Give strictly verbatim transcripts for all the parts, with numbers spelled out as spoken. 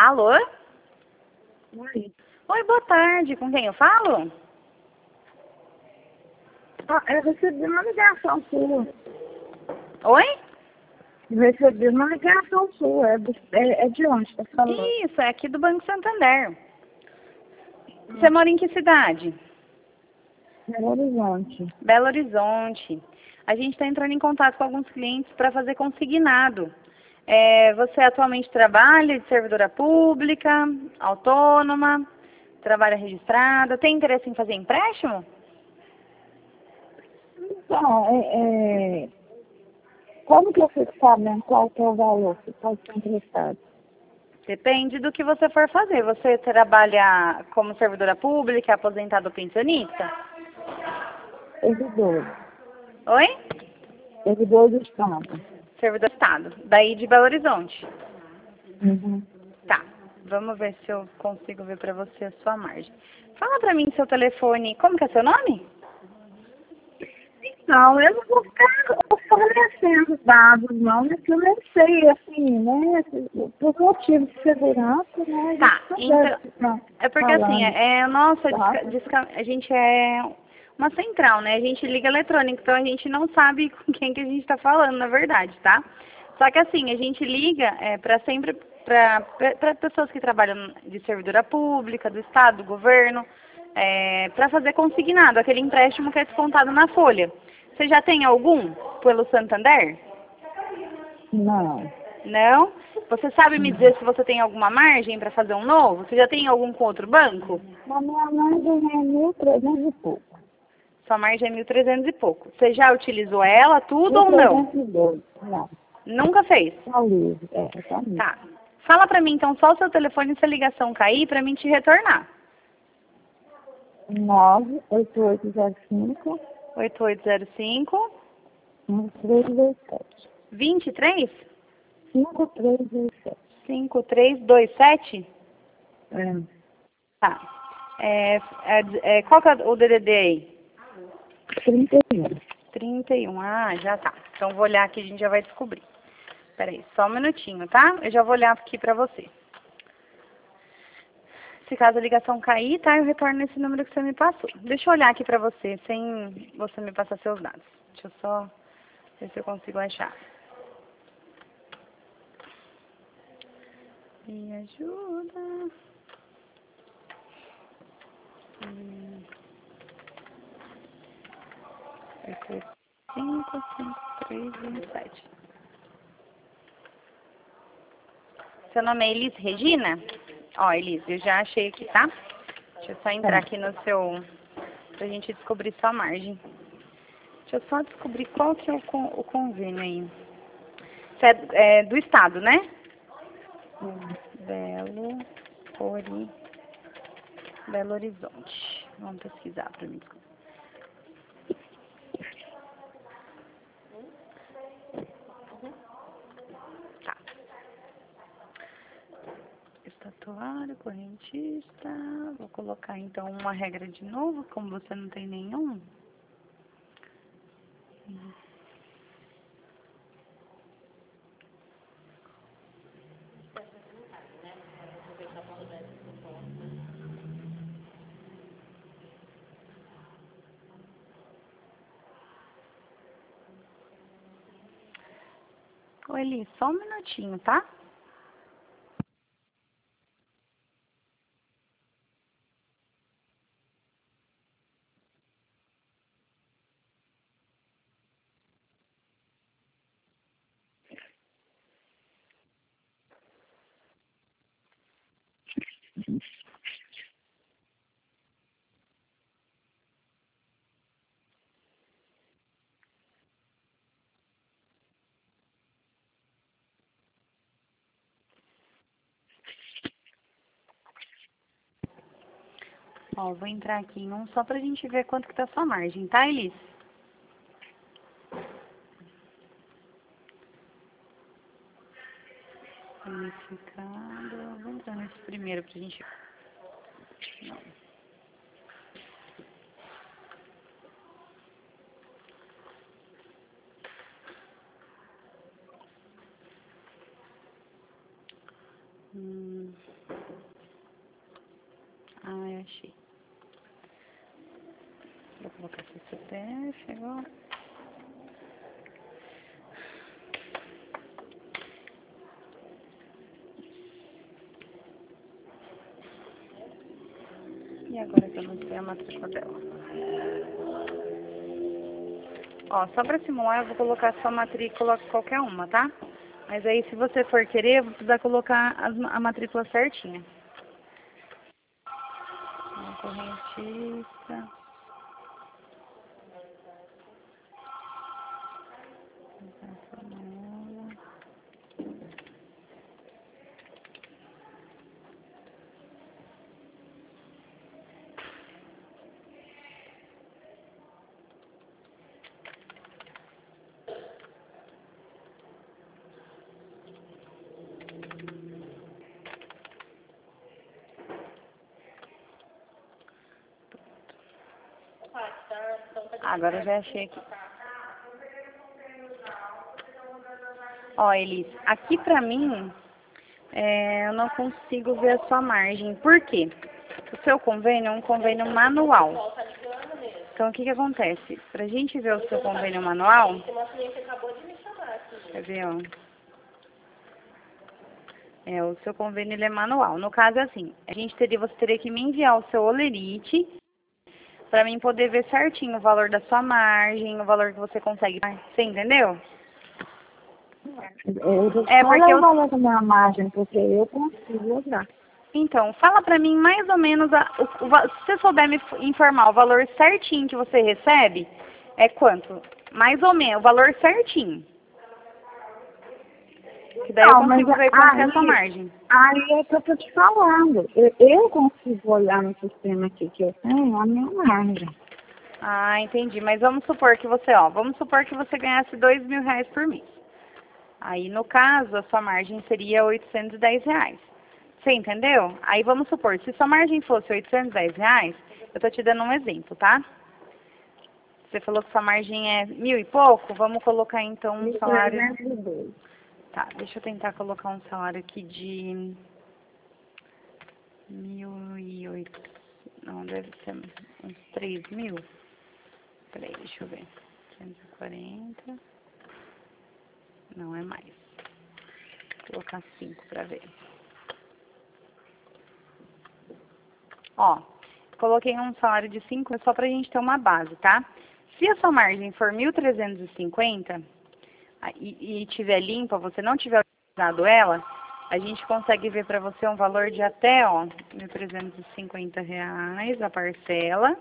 Alô? Oi. Oi, boa tarde. Com quem eu falo? Ah, eu recebi uma ligação sua. Oi? Eu recebi uma ligação sua. É, do, é, é de onde tá falando? Isso, é aqui do Banco Santander. Você mora em que cidade? Belo Horizonte. Belo Horizonte. A gente está entrando em contato com alguns clientes para fazer consignado. É, você atualmente trabalha de servidora pública, autônoma, trabalha registrada, tem interesse em fazer empréstimo? Então, é, é, como que eu fico sabendo qual que é o valor que pode ser emprestado? Depende do que você for fazer. Você trabalha como servidora pública, aposentado ou pensionista? Servidor. Oi? Servidor do Estado. Servidor do Estado, daí de Belo Horizonte. Uhum. Tá, vamos ver se eu consigo ver pra você a sua margem. Fala pra mim seu telefone, como que é seu nome? Então, eu não vou ficar fornecendo dados, não, porque eu nem sei, assim, né? Por motivo de segurança, né? A Tá, gente não então, deve ficar é porque assim, falando. é, é nossa, Tá? disca- disca- a gente é uma central, né? A gente liga eletrônico, então a gente não sabe com quem que a gente tá falando, na verdade, tá? Só que assim, a gente liga é, para sempre para pessoas que trabalham de servidora pública, do Estado, do governo, é, para fazer consignado, aquele empréstimo que é descontado na folha. Você já tem algum pelo Santander? Não. Não? Você sabe me dizer se você tem alguma margem para fazer um novo? Você já tem algum com outro banco? Na minha margem é mil trezentos e pouco. Sua margem é mil e trezentos e pouco. Você já utilizou ela, tudo Mil ou não? trezentos e dois. Não. Nunca fez? Tá livre. É, tá livre. Tá. Fala pra mim então só o seu telefone se a ligação cair pra mim te retornar. nove oito oito zero cinco oito oito zero cinco, cinco três dois sete. vinte e três, cinco três dois sete. cinco três dois sete? É. Tá. É, é, é, qual que é o D D D aí? trinta e um. trinta e um. Ah, já tá. Então vou olhar aqui e a gente já vai descobrir. Peraí, só um minutinho, tá? Eu já vou olhar aqui pra você. Se caso a ligação cair, tá? Eu retorno nesse número que você me passou. Deixa eu olhar aqui pra você, sem você me passar seus dados. Deixa eu só ver se eu consigo achar. Me ajuda. Hum. cinco, cinco, três, vinte e sete. Seu nome é Elis Regina? Ó, Elis, eu já achei aqui, tá? Deixa eu só entrar aqui no seu... pra gente descobrir sua margem. Deixa eu só descobrir qual que é o, con, o convênio aí. Você é, é do estado, né? Belo, Ori, Belo Horizonte. Vamos pesquisar pra mim. Tá. Estatuário, correntista. Vou colocar então uma regra de novo, como você não tem nenhum. Ô, Eli, só um minutinho, tá? Ó, vou entrar aqui em um só pra gente ver quanto que tá a sua margem, tá, Elis? Unificado. Vou entrar nesse primeiro pra gente... Não. Hum... achei. Vou colocar seu C P F agora. E agora que eu não sei a matrícula dela. Ó, só pra simular eu vou colocar só matrícula qualquer uma, tá? Mas aí se você for querer, eu vou precisar colocar as, a matrícula certinha. Uma correntista. Agora eu já achei aqui. Ó, Elis, aqui pra mim, é, eu não consigo ver a sua margem. Por quê? O seu convênio é um convênio manual. Então, o que que acontece? Pra gente ver o seu convênio manual... Quer ver, ó? É, o seu convênio ele é manual. No caso, é assim, a gente teria, você teria que me enviar o seu olerite para mim poder ver certinho o valor da sua margem, o valor que você consegue. Você entendeu? Eu vou É, porque o eu... valor da minha margem, porque eu consigo usar. Então, fala pra mim mais ou menos, a, o, o, se você souber me informar o valor certinho que você recebe, é quanto? Mais ou menos, o valor certinho. Que daí Não, eu mas consigo ver quanto aí, é a sua margem. aí é que eu tô te falando. Eu, eu consigo olhar no sistema aqui que eu tenho a minha margem. Ah, entendi. Mas vamos supor que você, ó, vamos supor que você ganhasse dois mil reais por mês. Aí, no caso, a sua margem seria oitocentos e dez reais. Você entendeu? Aí, vamos supor, se sua margem fosse oitocentos e dez reais, eu tô te dando um exemplo, tá? Você falou que sua margem é mil e pouco, vamos colocar, então, um salário... trezentos e dois. Tá, deixa eu tentar colocar um salário aqui de... Mil e oito... Não, deve ser uns três mil. Peraí, deixa eu ver. trezentos e quarenta... Não, é mais. Vou colocar cinco pra ver. Ó, coloquei um salário de cinco só pra gente ter uma base, tá? Se a sua margem for mil trezentos e cinquenta e, e tiver limpa, você não tiver utilizado ela, a gente consegue ver pra você um valor de até, ó, mil trezentos e cinquenta reais a parcela.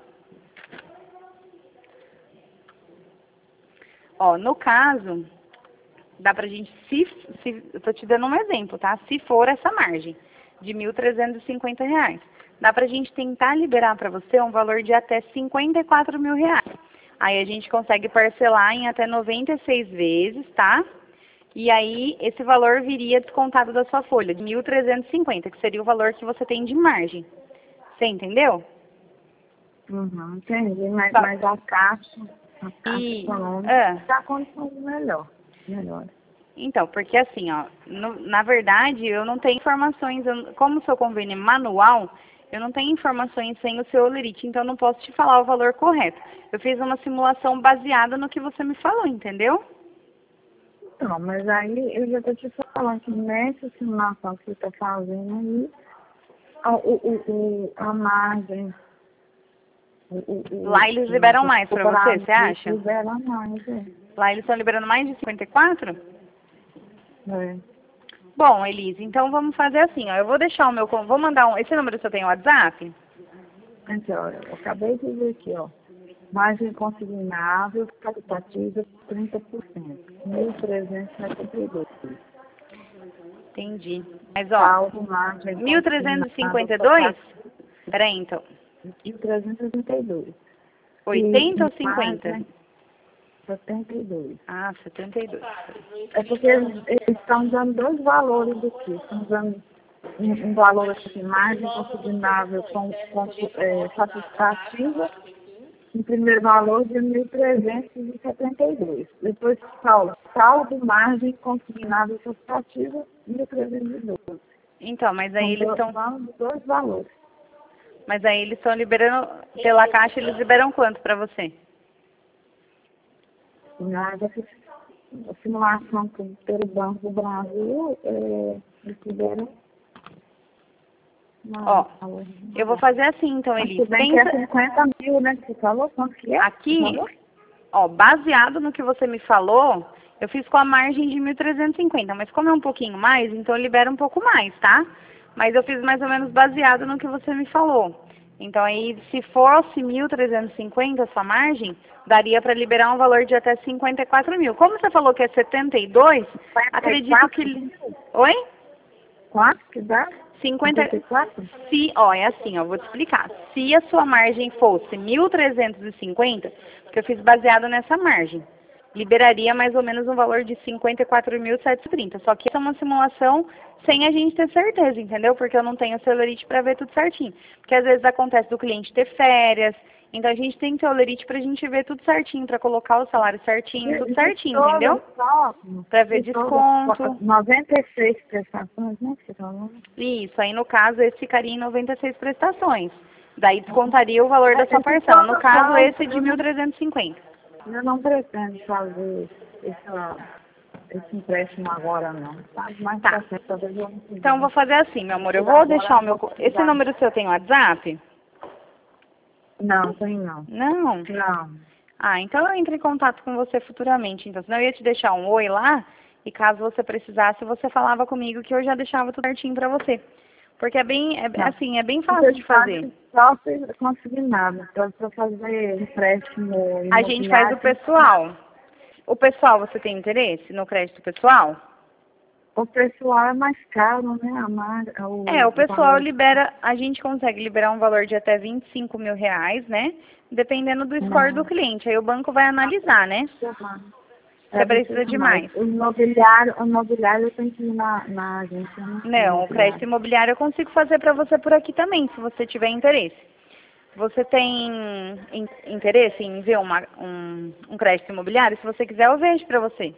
Ó, no caso, dá pra gente, se, se, eu tô te dando um exemplo, tá? Se for essa margem de mil trezentos e cinquenta reais, dá pra gente tentar liberar pra você um valor de até cinquenta e quatro mil reais. Aí a gente consegue parcelar em até noventa e seis vezes, tá? E aí esse valor viria descontado da sua folha, de mil trezentos e cinquenta, que seria o valor que você tem de margem. Você entendeu? Uhum, entendi, mas, Tá. mas a caixa, a caixa E, econômica ah, está condições melhor. melhor. Então, porque assim, ó, no, na verdade, eu não tenho informações, eu, como o seu convênio é manual, eu não tenho informações sem o seu olerite, então eu não posso te falar o valor correto. Eu fiz uma simulação baseada no que você me falou, entendeu? Não, mas aí eu já estou te falando que nessa simulação que você está fazendo aí, a, o, o, o, a margem... O, o, o, Lá eles liberam mais pra você, você acha? Libera mais, é. Lá eles estão liberando mais de cinquenta e quatro? É. Bom, Elise, então vamos fazer assim, ó, eu vou deixar o meu, con- vou mandar um, esse número você tem o WhatsApp? Então, eu acabei de dizer aqui, ó. Margem consignável, qualitativa, trinta por cento. mil trezentos e setenta e dois. Entendi. Mas, ó, Salvo margem mil trezentos e cinquenta e dois? Peraí, então. mil trezentos e oitenta e dois. oitenta E ou cinquenta? margem, setenta e dois. Ah, setenta e dois. É porque eles eles estão usando dois valores aqui. Estão usando um, um valor assim, margem consignável com, com é, satisfativa. O primeiro valor de mil trezentos e setenta e dois. Depois saldo, saldo margem consignável satisfativa, mil trezentos e doze. Então, mas aí São eles dois, estão... vão dois valores. Mas aí eles estão liberando, pela Caixa, eles liberam quanto para você? Nada, a simulação que pelo Banco do Brasil, é, eles tiveram... Ó, eu vou fazer assim, então, Elis. Se bem que é cinquenta mil, né, que você falou, quanto que é? Aqui, ó, baseado no que você me falou, eu fiz com a margem de mil trezentos e cinquenta, mas como é um pouquinho mais, então eu libero um pouco mais, tá? Mas eu fiz mais ou menos baseado no que você me falou. Então aí, se fosse mil trezentos e cinquenta a sua margem, daria para liberar um valor de até cinquenta e quatro mil. Como você falou que é setenta e dois, acredito que... Oi? Quanto que dá? cinquenta e quatro? Se, ó, é assim, ó, vou te explicar. Se a sua margem fosse mil trezentos e cinquenta, porque eu fiz baseado nessa margem, liberaria mais ou menos um valor de cinquenta e quatro mil setecentos e trinta. Só que essa é uma simulação sem a gente ter certeza, entendeu? Porque eu não tenho a Celerite para ver tudo certinho. Porque às vezes acontece do cliente ter férias, então a gente tem que ter o Celerite para a gente ver tudo certinho, para colocar o salário certinho, tudo certinho, entendeu? Para ver desconto. noventa e seis prestações, né, que você falou? Isso, aí no caso esse ficaria em noventa e seis prestações. Daí descontaria o valor da sua parcela. No caso, esse de mil trezentos e cinquenta. Eu não pretendo fazer essa, esse empréstimo agora, não. Mas tá. Frente, talvez eu não então, vou fazer assim, meu amor. Eu vou deixar o meu... Esse número seu tem WhatsApp? Não, tem não. Não? Não. Ah, então eu entro em contato com você futuramente. Então, senão eu ia te deixar um oi lá, e caso você precisasse, você falava comigo que eu já deixava tudo certinho pra você. Porque é bem, é, assim, é bem fácil de fazer. Só se conseguir nada, para fazer empréstimo. A gente faz o pessoal. O pessoal, você tem interesse no crédito pessoal? O pessoal é mais caro, né? A marca, o, é, o pessoal o libera, a gente consegue liberar um valor de até vinte e cinco mil reais, né? Dependendo do score do cliente. Aí o banco vai analisar, né? Você precisa de mais. O imobiliário, o imobiliário tem que ir na, na agência. Não, o crédito imobiliário eu consigo fazer para você por aqui também, se você tiver interesse. Você tem interesse em ver uma, um, um crédito imobiliário? Se você quiser, eu vejo para você.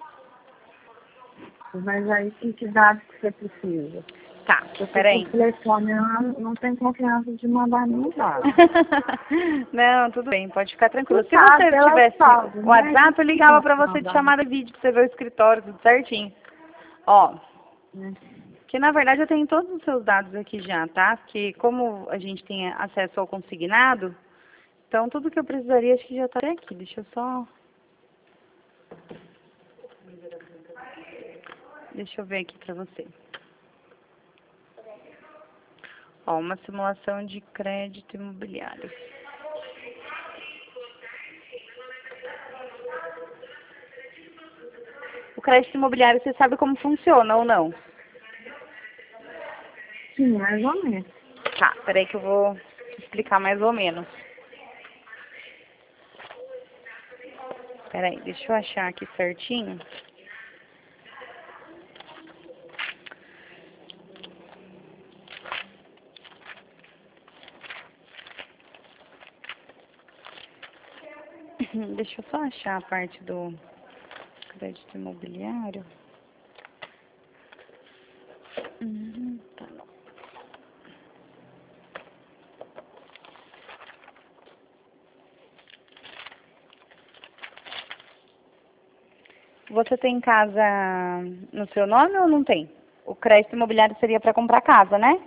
Mas aí, que dados que você precisa? Tá, peraí. O telefone não, não tem confiança de mandar nenhum dado. Não, tudo bem, pode ficar tranquilo. Se você tivesse o WhatsApp, eu ligava para você de chamada de vídeo, para você ver o escritório, tudo certinho. Ó, que na verdade eu tenho todos os seus dados aqui já, tá? Porque como a gente tem acesso ao consignado, então tudo que eu precisaria acho que já tá até aqui. Deixa eu só... Deixa eu ver aqui para você. Ó, uma simulação de crédito imobiliário. O crédito imobiliário, você sabe como funciona ou não? Sim, mais ou menos. Tá, peraí que eu vou explicar mais ou menos. Peraí, deixa eu achar aqui certinho. Deixa eu só achar a parte do crédito imobiliário. Uhum, tá bom. Você tem casa no seu nome ou não tem? O crédito imobiliário seria para comprar casa, né?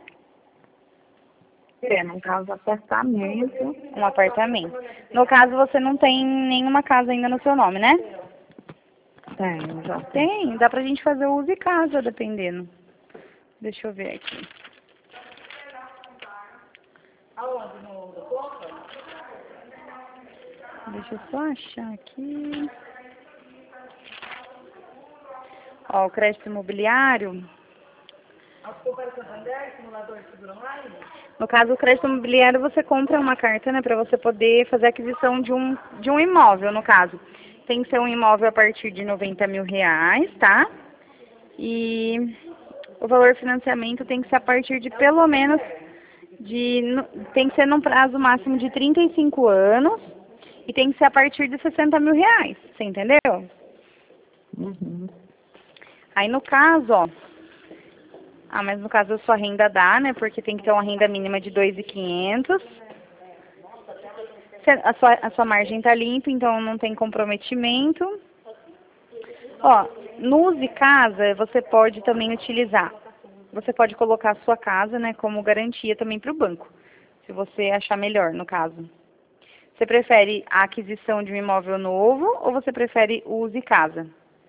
É, no caso, apartamento. Um apartamento. No caso, você não tem nenhuma casa ainda no seu nome, né? Tem, já tem. Tem, dá pra gente fazer o uso de casa, dependendo. Deixa eu ver aqui. Deixa eu só achar aqui. Ó, o crédito imobiliário. No caso, o crédito imobiliário, você compra uma carta, né, para você poder fazer a aquisição de um, de um imóvel, no caso. Tem que ser um imóvel a partir de noventa mil reais, tá? E o valor de financiamento tem que ser a partir de pelo menos de... Tem que ser num prazo máximo de trinta e cinco anos e tem que ser a partir de sessenta mil reais, você entendeu? Uhum. Aí, no caso, ó, Ah, mas no caso a sua renda dá, né? Porque tem que ter uma renda mínima de dois mil e quinhentos. Cê- A sua, a sua margem tá limpa, então não tem comprometimento. Ó, no Use Casa, você pode também utilizar. Você pode colocar a sua casa, né, como garantia também para o banco, se você achar melhor, no caso. Você prefere a aquisição de um imóvel novo ou você prefere o Use Casa?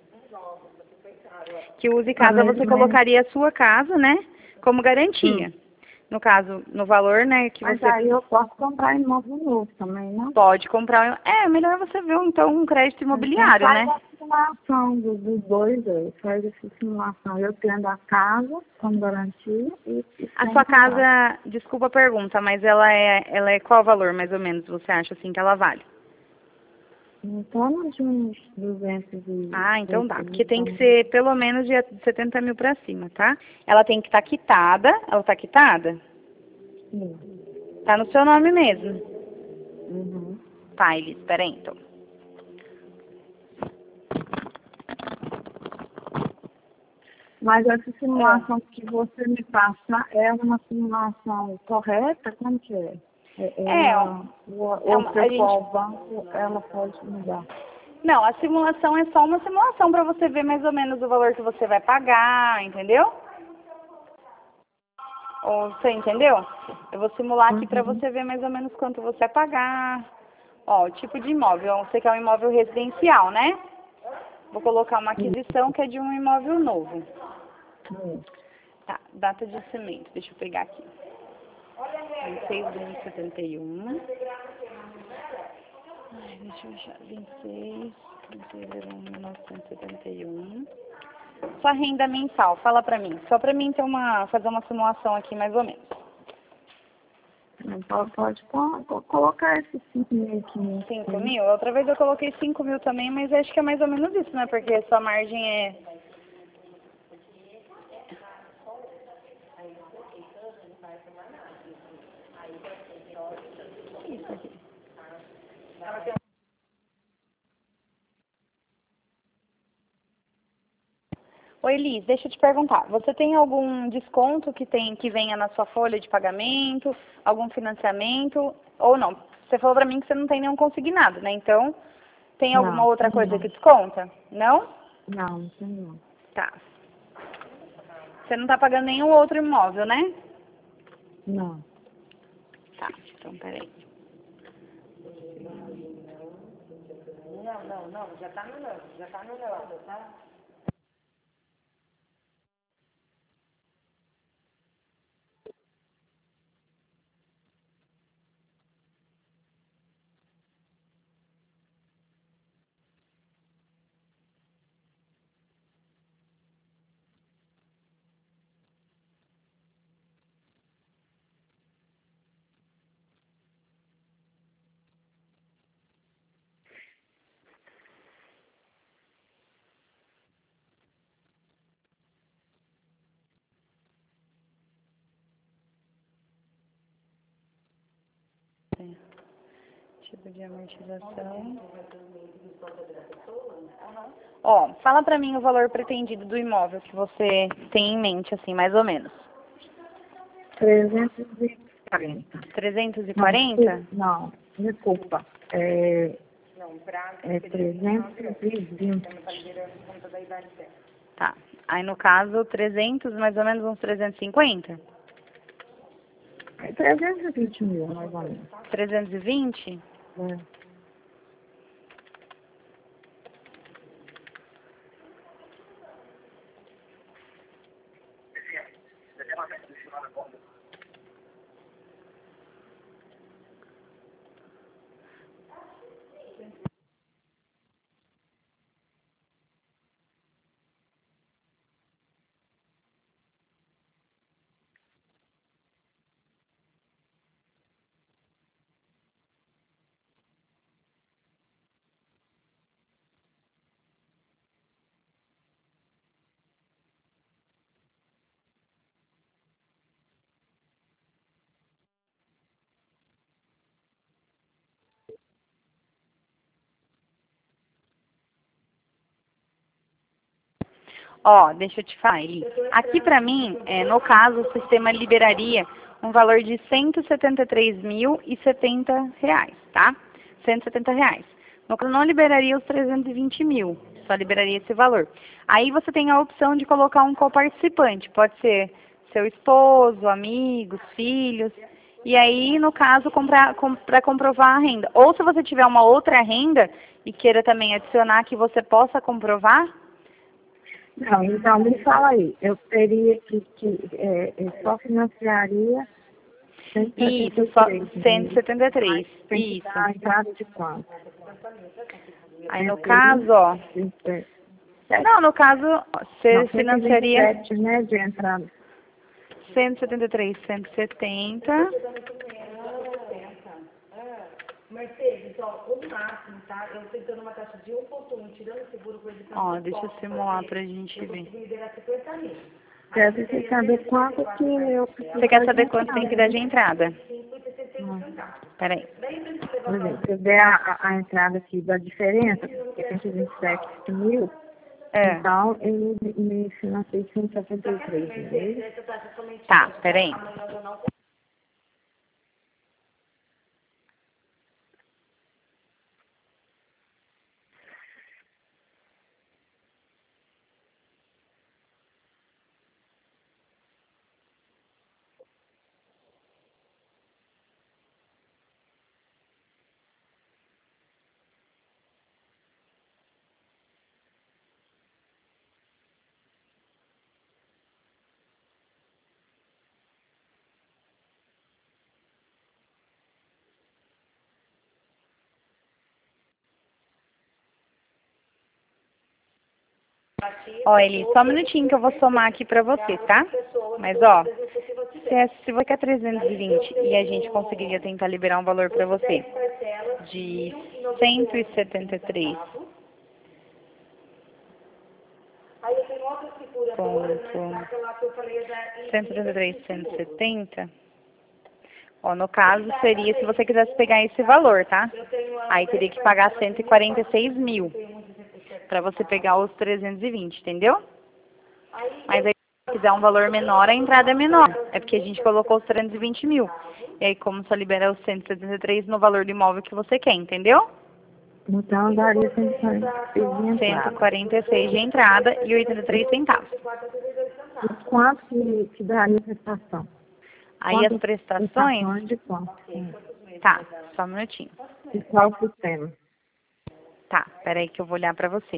Que o Use Tá, Casa mas, você mas, colocaria a sua casa, né, como hum. garantia. No caso, no valor, né, que Mas você aí eu posso comprar imóvel novo também, não? pode comprar. É, melhor você ver então um crédito Então imobiliário, faz né? a simulação do- dos dois aí, faz essa simulação. Eu tendo a casa como garantia e, e A sem sua pagar. casa, desculpa a pergunta, mas ela é, ela é qual valor mais ou menos você acha assim que ela vale? Em torno de uns duzentos e Ah, então dá, poucos, porque tem que então. ser pelo menos de setenta mil pra cima, tá? Ela tem que estar quitada, ela tá quitada? Sim. Tá no seu nome mesmo. Uhum. Tá, Elis, peraí então. Mas essa É. simulação que você me passa é uma simulação correta? Como que é? É- É, ó, Ela, ou, é ou uma, se a eu for gente... ao banco, ela pode mudar? Não, a simulação é só uma simulação pra você ver mais ou menos o valor que você vai pagar, entendeu? Ou você entendeu? Eu vou simular aqui pra Uhum. você ver mais ou menos quanto você vai pagar. Ó, o tipo de imóvel. Você quer um imóvel residencial, né? Vou colocar uma aquisição que é de um imóvel novo. Sim. Tá, data de vencimento. Deixa eu pegar aqui. vinte e seis de mil e setenta e um. Ai, deixa eu achar. vinte e seis, trinta e um, mil novecentos e setenta e um. Sua renda mensal, fala pra mim. Só pra mim ter uma, fazer uma simulação aqui mais ou menos. Então pode co- co- colocar esses cinco mil e quinhentos. cinco Sim. mil? Outra vez eu coloquei cinco mil também, mas acho que é mais ou menos isso, né? Porque sua margem é... Isso aqui. Oi, Liz, deixa eu te perguntar. Você tem algum desconto que tem que venha na sua folha de pagamento, algum financiamento ou não? Você falou pra mim que você não tem nenhum consignado, né? Então, tem alguma Não, outra tem coisa não. que desconta? Não? Não, não tem não. Tá. Você não tá pagando nenhum outro imóvel, né? Não. Tá, então peraí. Não, não, não, já tá no não, já tá no não, tá? Tipo de amortização. Ó, fala pra mim o valor pretendido do imóvel que você tem em mente, assim, mais ou menos. trezentos e quarenta. trezentos e Não, quarenta? desculpa. Não, desculpa. É, é trezentos e vinte. Tá. Aí no caso, trezentos, mais ou menos uns trezentos e cinquenta? É trezentos e vinte mil, mais ou menos. trezentos e vinte? Né? Ó, deixa eu te falar, Eli. Aqui pra mim, é, no caso, o sistema liberaria um valor de cento e setenta e três mil e setenta reais, tá? cento e setenta reais. No caso, não liberaria os trezentos e vinte mil, só liberaria esse valor. Aí você tem a opção de colocar um coparticipante, pode ser seu esposo, amigos, filhos. E aí, no caso, para com, comprovar a renda. Ou se você tiver uma outra renda e queira também adicionar que você possa comprovar. Não, então me fala aí, eu teria que, que é, eu só financiaria Isso, só cento e cento setenta e três. Tem que Isso. dar a entrada de quanto? Aí no caso, ó. Não, no caso, você financiaria cento e vinte e sete, né, de entrada. cento e setenta e três, cento e setenta. Mercedes, ó, o máximo, tá? Eu tô dando uma taxa de um ponto um, tirando o seguro por exemplo. Ó, deixa eu simular pra gente ver. Liberar cinquenta mil. Quero você saber quanto que eu preciso. Você quer saber quanto tem que dar de entrada? Peraí. Por exemplo, se eu der a, a, a entrada aqui da diferença, que é cento e vinte e sete mil, É. então eu me, me financei cento e setenta e três mil. Tá, peraí. Ó, Eli, só um minutinho que eu vou somar aqui pra você, tá? Mas, ó, se, é, se você quer trezentos e vinte e a gente conseguiria tentar liberar um valor pra você de cento e setenta e três ponto cento e setenta e três, cento e setenta, ó, no caso seria se você quisesse pegar esse valor, tá? Aí teria que pagar cento e quarenta e seis mil para você pegar os trezentos e vinte, entendeu? Mas aí se quiser um valor menor, a entrada é menor. É porque a gente colocou os trezentos e vinte mil. E aí como só libera os cento e setenta e três no valor do imóvel que você quer, entendeu? Então daria cento e quarenta e seis de entrada. cento e quarenta e seis de entrada e oitenta e três centavos. E quanto que, que daria a prestação? Aí Quantas as prestações... prestações de quanto? Hum. Tá, só um minutinho. E qual o sistema? Tá, peraí que eu vou olhar pra você.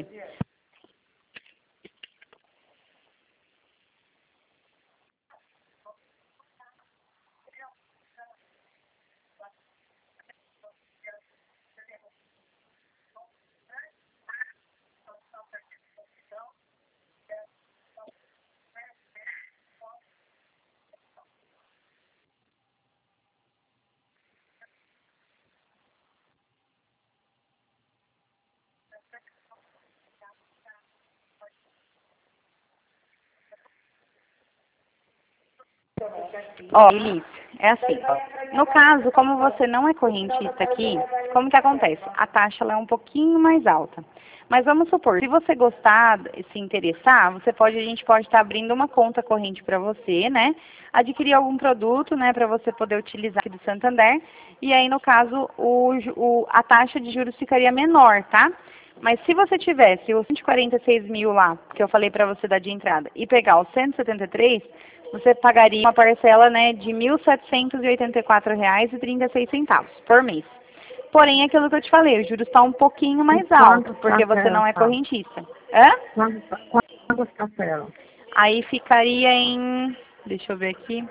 Ó, Elis, é assim, no caso, como você não é correntista aqui, como que acontece? A taxa ela é um pouquinho mais alta. Mas vamos supor, se você gostar e se interessar, você pode, a gente pode estar abrindo uma conta corrente para você, né? Adquirir algum produto, né, para você poder utilizar aqui do Santander. E aí, no caso, o, o, a taxa de juros ficaria menor, tá? Mas se você tivesse os cento e quarenta e seis mil lá, que eu falei para você dar de entrada, e pegar os cento e setenta e três, você pagaria uma parcela, né, de mil setecentos e oitenta e quatro reais e trinta e seis centavos por mês. Porém, aquilo que eu te falei, o juros está um pouquinho mais alto, porque você não é correntista. Hã? Quantas parcelas? Aí ficaria em... Deixa eu ver aqui.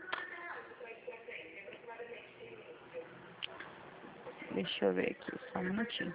Deixa eu ver aqui, só um minutinho.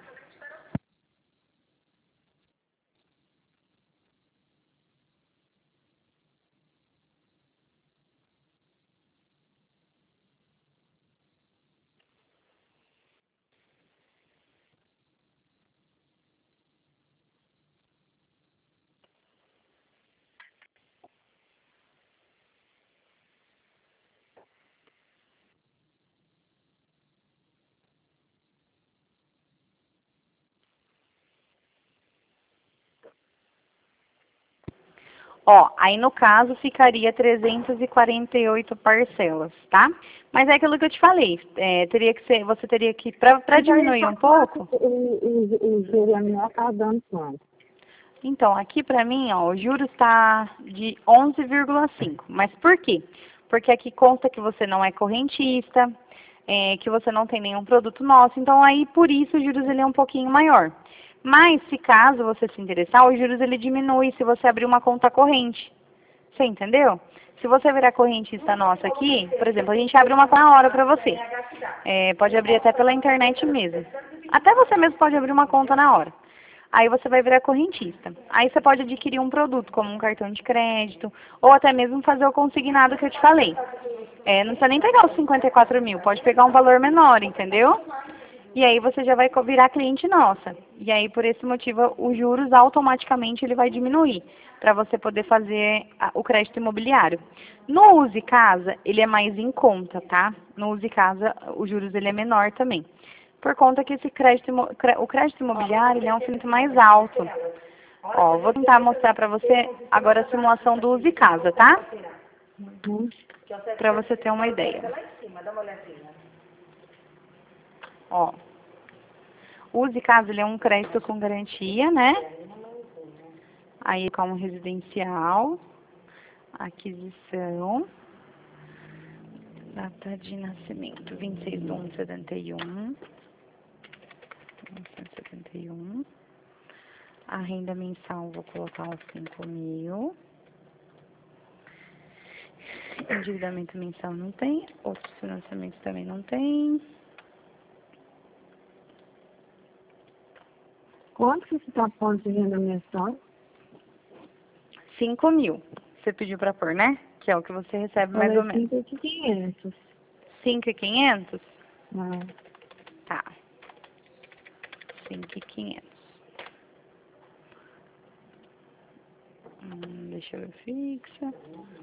Ó, aí no caso ficaria trezentas e quarenta e oito parcelas, tá? Mas é aquilo que eu te falei, é, teria que ser, você teria que, pra, pra diminuir um pouco... O, o, o juro anual está dando quanto? Então, aqui pra mim, ó, o juros está de onze vírgula cinco. Mas por quê? Porque aqui consta que você não é correntista, é, que você não tem nenhum produto nosso, então aí por isso o juros ele é um pouquinho maior. Mas se caso você se interessar, o juros ele diminui se você abrir uma conta corrente. Você entendeu? Se você virar correntista nossa aqui, por exemplo, a gente abre uma conta na hora para você. É, pode abrir até pela internet mesmo. Até você mesmo pode abrir uma conta na hora. Aí você vai virar correntista. Aí você pode adquirir um produto, como um cartão de crédito, ou até mesmo fazer o consignado que eu te falei. É, não precisa nem pegar os cinquenta e quatro mil, pode pegar um valor menor, entendeu? E aí você já vai virar cliente nossa. E aí, por esse motivo, os juros automaticamente ele vai diminuir, para você poder fazer a, o crédito imobiliário. No Use Casa, ele é mais em conta, tá? No Use Casa, os juros ele é menor também. Por conta que esse crédito, o crédito imobiliário ele é um financiamento mais alto. Ó, vou tentar mostrar para você agora a simulação do Use Casa, tá? Uhum. Para você ter uma ideia. Ó, o Use Casa ele é um crédito com garantia, né? Aí como residencial, aquisição, data de nascimento vinte e seis de um de setenta e um, mil novecentos e setenta e um. A renda mensal vou colocar uns cinco mil. Endividamento mensal não tem, outros financiamentos também não tem. Quanto que você está pondo de renda mensal? cinco mil. Você pediu para pôr, né? Que é o que você recebe mais ou menos. cinco mil e quinhentos. cinco mil e quinhentos? Ah. Tá. cinco mil e quinhentos. Hum, deixa eu ver fixa.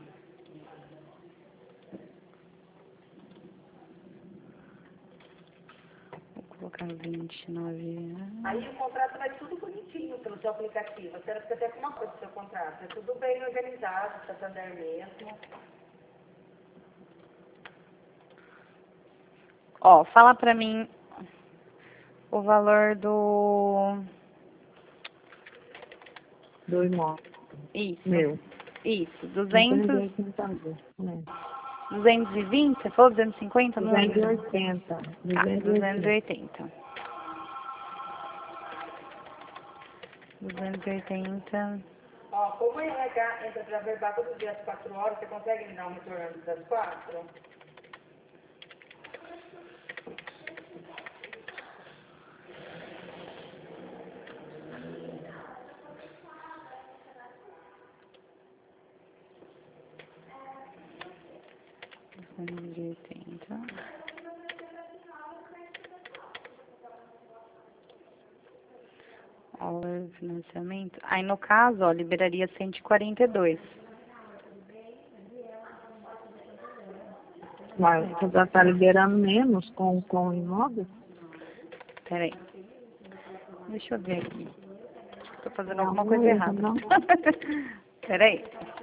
Vou colocar vinte e nove anos. Aí o contrato vai tudo bonitinho pelo seu aplicativo. A senhora fica até com uma coisa do seu contrato. É tudo bem organizado, Santander mesmo. Ó, fala pra mim o valor do... Do imóvel. Isso. Meu. Isso, duzentos... Né? duzentos e vinte? Você falou duzentos e cinquenta? Não duzentos e lembro. oitenta. Tá, duzentos e oitenta. duzentos e oitenta. Ó, como é legal, entra para verbal todo dia às quatro horas, você consegue me dar um retorno antes das quatro? duzentos e oitenta. Ó, o financiamento. Aí, no caso, ó, liberaria cento e quarenta e dois. Mas você já está liberando menos com, com o imóvel? Peraí. Deixa eu ver aqui. Tô fazendo Não, alguma não coisa é, errada. não. Peraí.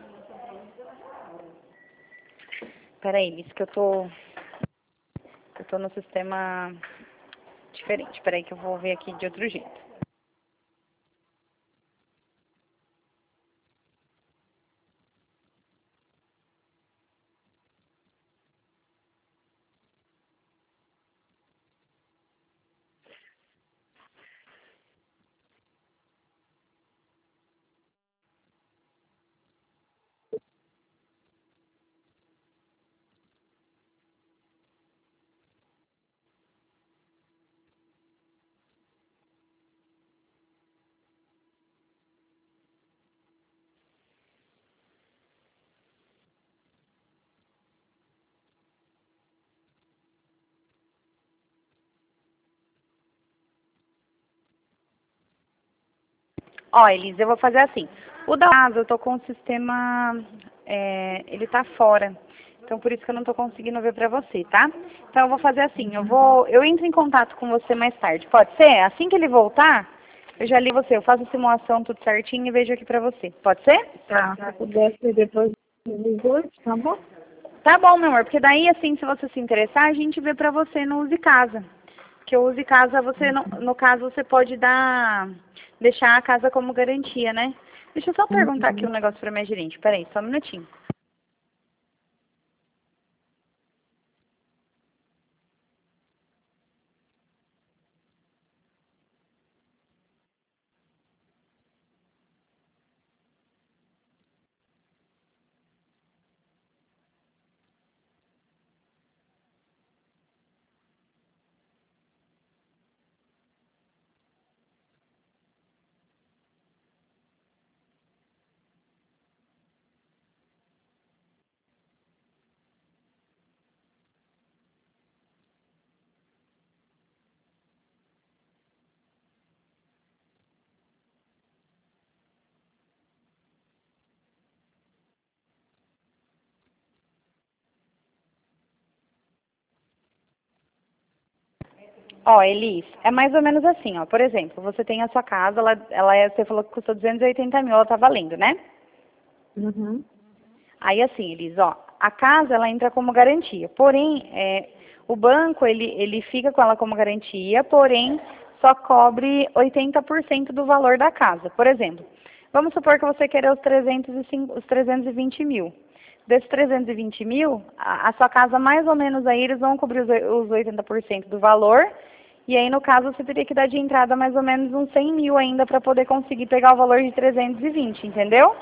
Peraí, Liz, que eu tô... Eu tô no sistema diferente. Peraí que eu vou ver aqui de outro jeito. Ó, Elisa, eu vou fazer assim. O da casa, eu tô com o sistema, é, ele tá fora. Então, por isso que eu não tô conseguindo ver pra você, tá? Então, eu vou fazer assim, eu vou, eu entro em contato com você mais tarde. Pode ser? Assim que ele voltar, eu já li você, eu faço a simulação tudo certinho e vejo aqui pra você. Pode ser? Tá, se pudesse depois dos dezoito, tá bom? Tá bom, meu amor, porque daí, assim, se você se interessar, a gente vê pra você no Use Casa. Que o Use Casa, você, no, no caso, você pode dar, deixar a casa como garantia, né? Deixa eu só perguntar aqui um negócio pra minha gerente. Peraí, só um minutinho. Ó, Elis, é mais ou menos assim, ó. Por exemplo, você tem a sua casa, ela, ela é, você falou que custou duzentos e oitenta mil, ela tá valendo, né? Uhum. Aí assim, Elis, ó, a casa, ela entra como garantia. Porém, é, o banco, ele, ele fica com ela como garantia, porém, só cobre oitenta por cento do valor da casa. Por exemplo, vamos supor que você queira os, trezentos e cinco, os trezentos e vinte mil. Desses trezentos e vinte mil, a, a sua casa, mais ou menos, aí eles vão cobrir os, os oitenta por cento do valor. E aí, no caso, você teria que dar de entrada mais ou menos uns cem mil ainda para poder conseguir pegar o valor de trezentos e vinte, entendeu?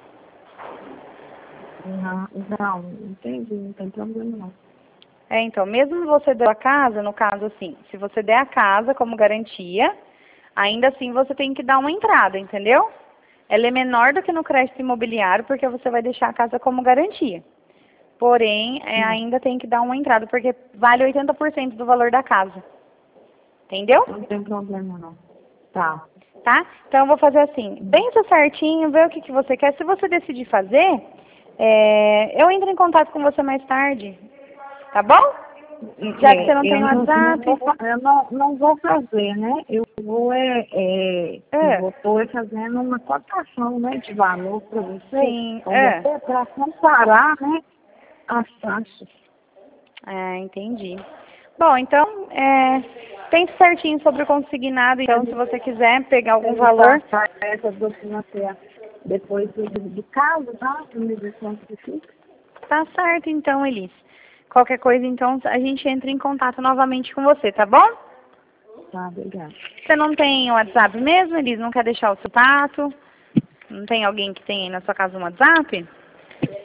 Não, não, entendi, não tem problema não. É, então, mesmo você dando a casa, no caso assim, se você der a casa como garantia, ainda assim você tem que dar uma entrada, entendeu? Ela é menor do que no crédito imobiliário, porque você vai deixar a casa como garantia. Porém, é, ainda tem que dar uma entrada, porque vale oitenta por cento do valor da casa. Entendeu? Não tem problema não. Tá. Tá? Então eu vou fazer assim, pensa certinho, vê o que, que você quer. Se você decidir fazer, é, eu entro em contato com você mais tarde, tá bom? Já que você não É, tem eu WhatsApp. Não, não vou, eu não, não vou fazer, né? Eu vou é, é, É. eu vou tô é fazendo uma cotação, né, de valor para você, Sim, com é. você para comparar, né, as taxas. É, entendi. Bom, então, é, pense certinho sobre o consignado, então, se você quiser pegar algum Ele valor. passar essa documentação depois do, do caso, tá? Do medição que fica. Tá certo, então, Elis. Qualquer coisa, então, a gente entra em contato novamente com você, tá bom? Tá, obrigada. Você não tem WhatsApp mesmo, Elis? Não quer deixar o seu tato? Não tem alguém que tem aí na sua casa um WhatsApp?